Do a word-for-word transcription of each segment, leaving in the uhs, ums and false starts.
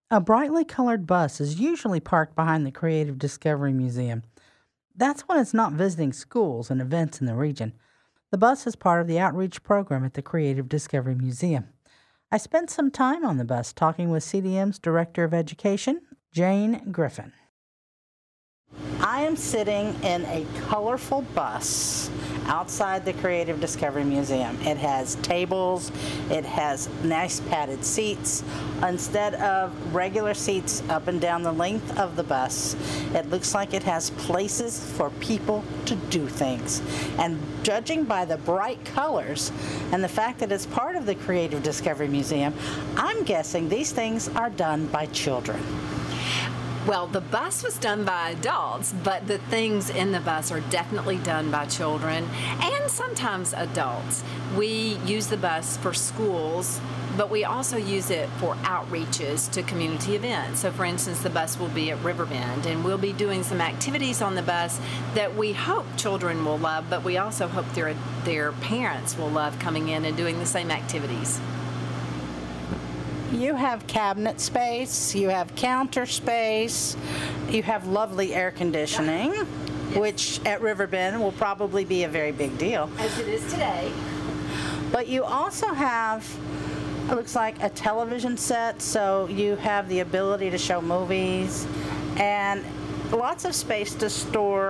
A brightly colored bus is usually parked behind the Creative Discovery Museum. That's when it's not visiting schools and events in the region. The bus is part of the outreach program at the Creative Discovery Museum. I spent some time on the bus talking with C D M's Director of Education, Jane Griffin. I am sitting in a colorful bus outside the Creative Discovery Museum. It has tables, it has nice padded seats. Instead of regular seats up and down the length of the bus, it looks like it has places for people to do things. And judging by the bright colors and the fact that it's part of the Creative Discovery Museum, I'm guessing these things are done by children. Well, the bus was done by adults, but the things in the bus are definitely done by children and sometimes adults. We use the bus for schools, but we also use it for outreaches to community events. So for instance, the bus will be at Riverbend, and we'll be doing some activities on the bus that we hope children will love, but we also hope their, their parents will love coming in and doing the same activities. You have cabinet space, you have counter space, you have lovely air conditioning, yes, which at Riverbend will probably be a very big deal. As it is today. But you also have, it looks like, a television set, so you have the ability to show movies and lots of space to store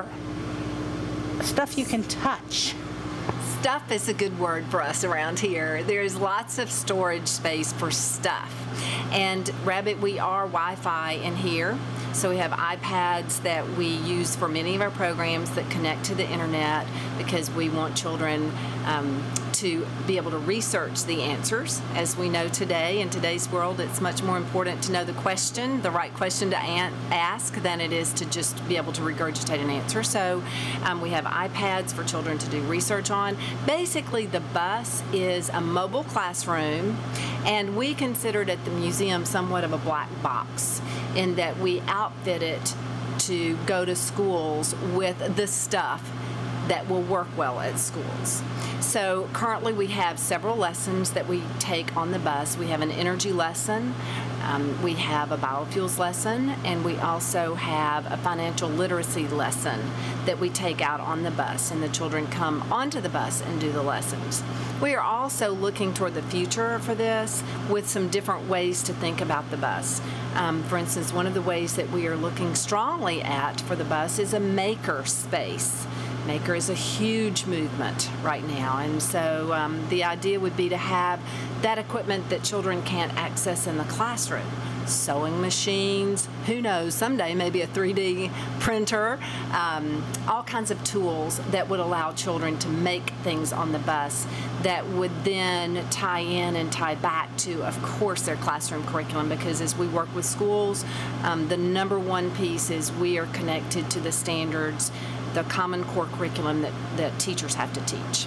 stuff you can touch. Stuff is a good word for us around here. There's lots of storage space for stuff. And Rabbit, we are Wi-Fi in here. So we have iPads that we use for many of our programs that connect to the internet because we want children um, to be able to research the answers. As we know today, in today's world, it's much more important to know the question, the right question to ask, than it is to just be able to regurgitate an answer. So um, we have iPads for children to do research on. Basically, the bus is a mobile classroom, and we consider it at the museum somewhat of a black box in that we outfit it to go to schools with the stuff that will work well at schools. So currently we have several lessons that we take on the bus. We have an energy lesson, um, we have a biofuels lesson, and we also have a financial literacy lesson that we take out on the bus, and the children come onto the bus and do the lessons. We are also looking toward the future for this with some different ways to think about the bus. Um, for instance, one of the ways that we are looking strongly at for the bus is a maker space. Maker is a huge movement right now, and so um, the idea would be to have that equipment that children can't access in the classroom. Sewing machines, who knows, someday maybe a three D printer, um, all kinds of tools that would allow children to make things on the bus that would then tie in and tie back to, of course, their classroom curriculum, because as we work with schools, um, the number one piece is we are connected to the standards, the Common Core curriculum that, that teachers have to teach.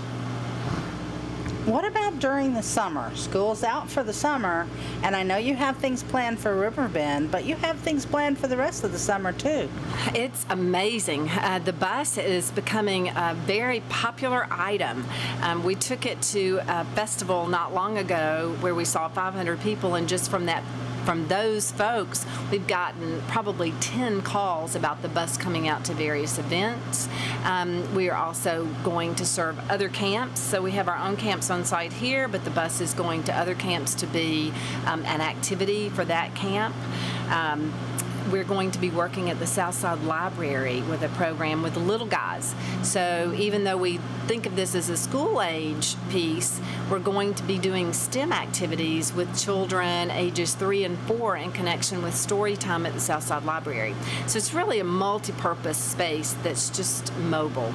What about during the summer? School's out for the summer, and I know you have things planned for Riverbend, but you have things planned for the rest of the summer too. It's amazing. Uh, the bus is becoming a very popular item. Um, we took it to a festival not long ago where we saw five hundred people, and just from that From those folks, we've gotten probably ten calls about the bus coming out to various events. Um, we are also going to serve other camps. So we have our own camps on site here, but the bus is going to other camps to be um, an activity for that camp. Um, We're going to be working at the Southside Library with a program with the little guys. So even though we think of this as a school age piece, we're going to be doing STEM activities with children ages three and four in connection with story time at the Southside Library. So it's really a multi-purpose space that's just mobile.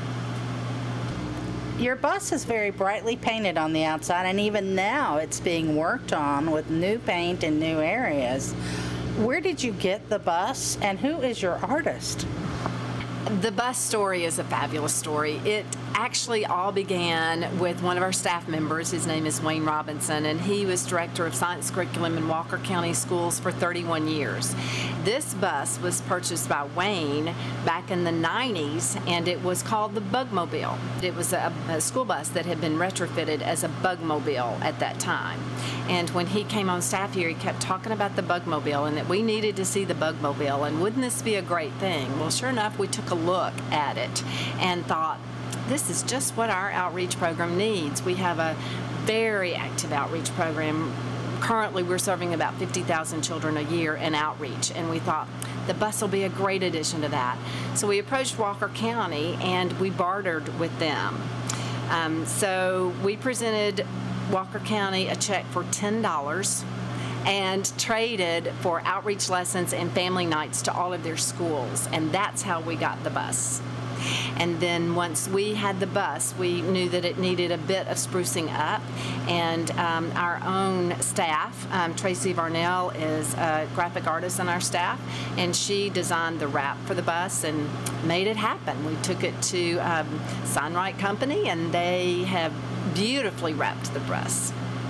Your bus is very brightly painted on the outside, and even now it's being worked on with new paint in new areas. Where did you get the bus, and who is your artist? The bus story is a fabulous story. It actually all began with one of our staff members. His name is Wayne Robinson, and he was director of science curriculum in Walker County Schools for thirty-one years. This bus was purchased by Wayne back in the nineties, and it was called the Bugmobile. It was a, a school bus that had been retrofitted as a Bugmobile at that time. And when he came on staff here, he kept talking about the Bugmobile and that we needed to see the Bugmobile, and wouldn't this be a great thing? Well, sure enough, we took a look at it and thought, this is just what our outreach program needs. We have a very active outreach program. Currently, we're serving about fifty thousand children a year in outreach, and we thought the bus will be a great addition to that. So we approached Walker County, and we bartered with them. Um, so we presented Walker County a check for ten dollars and traded for outreach lessons and family nights to all of their schools, and that's how we got the bus. And then once we had the bus, we knew that it needed a bit of sprucing up, and um, our own staff, um, Tracy Varnell is a graphic artist on our staff, and she designed the wrap for the bus and made it happen. We took it to um, Signwright Company, and they have beautifully wrapped the bus.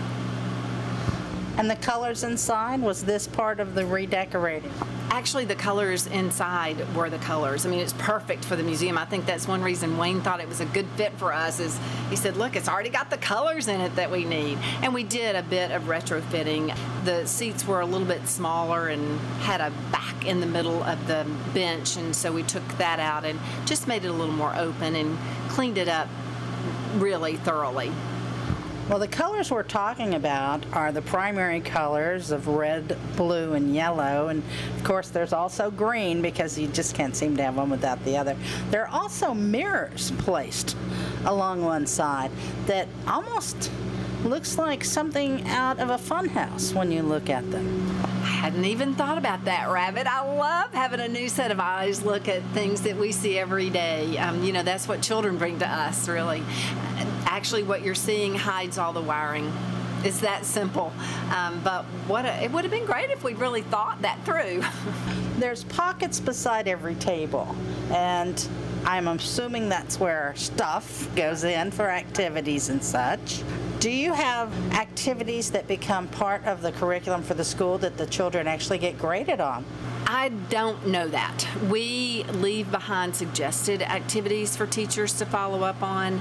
And the colors inside, was this part of the redecorating? Actually, the colors inside were the colors. I mean, it's perfect for the museum. I think that's one reason Wayne thought it was a good fit for us, is he said, look, it's already got the colors in it that we need. And we did a bit of retrofitting. The seats were a little bit smaller and had a back in the middle of the bench, and so we took that out and just made it a little more open and cleaned it up really thoroughly. Well, the colors we're talking about are the primary colors of red, blue, and yellow. And, of course, there's also green, because you just can't seem to have one without the other. There are also mirrors placed along one side that almost looks like something out of a fun house when you look at them. I hadn't even thought about that, Rabbit. I love having a new set of eyes look at things that we see every day. Um, you know, that's what children bring to us, really. Actually, what you're seeing hides all the wiring. It's that simple. Um, but what a, it would have been great if we'd really thought that through. There's pockets beside every table, and I'm assuming that's where stuff goes in for activities and such. Do you have activities that become part of the curriculum for the school that the children actually get graded on? I don't know that. We leave behind suggested activities for teachers to follow up on.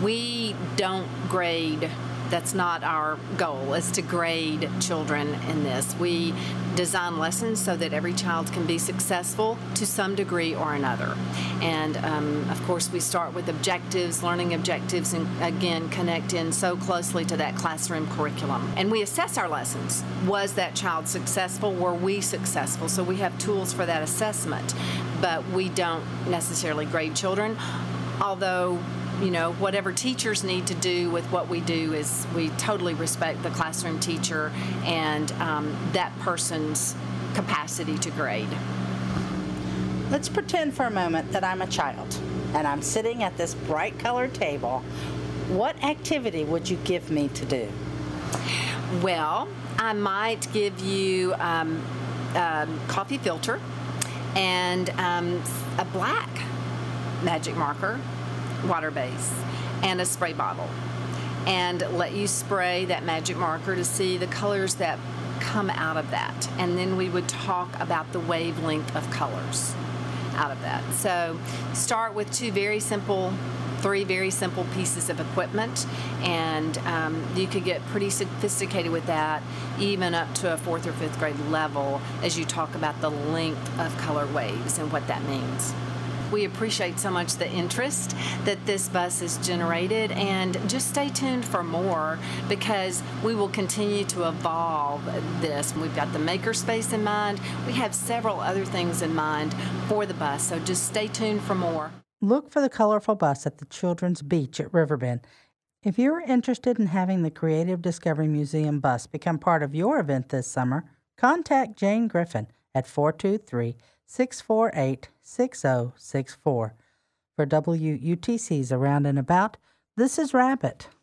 We don't grade. That's not our goal, is to grade children in this. We design lessons so that every child can be successful to some degree or another. And um, of course, we start with objectives, learning objectives, and again, connect in so closely to that classroom curriculum. And we assess our lessons. Was that child successful? Were we successful? So we have tools for that assessment, but we don't necessarily grade children, although you know, whatever teachers need to do with what we do is we totally respect the classroom teacher and um, that person's capacity to grade. Let's pretend for a moment that I'm a child and I'm sitting at this bright colored table. What activity would you give me to do? Well, I might give you um, a coffee filter and um, a black magic marker, water base, and a spray bottle, and let you spray that magic marker to see the colors that come out of that. And then we would talk about the wavelength of colors out of that. So start with two very simple, three very simple pieces of equipment, and um, you could get pretty sophisticated with that, even up to a fourth or fifth grade level, as you talk about the length of color waves and what that means. We appreciate so much the interest that this bus has generated, and just stay tuned for more, because we will continue to evolve this. We've got the makerspace in mind. We have several other things in mind for the bus, so just stay tuned for more. Look for the colorful bus at the Children's Beach at Riverbend. If you're interested in having the Creative Discovery Museum bus become part of your event this summer, contact Jane Griffin at four two three, six four eight, six zero six four. For W U T C's Around and About, this is Rabbit.